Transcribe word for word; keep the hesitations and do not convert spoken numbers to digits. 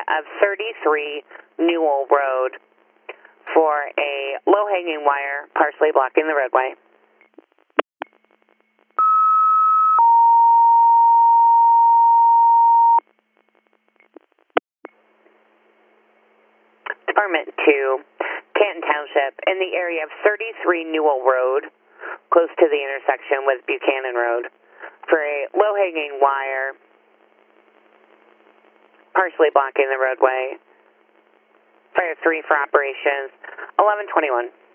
of thirty-three Newell Road for a low-hanging wire partially blocking the roadway. Department two, Canton Township, in the area of thirty-three Newell Road, close to the intersection with Buchanan Road, for a low-hanging wire partially blocking the roadway. Fire three for operations eleven twenty-one.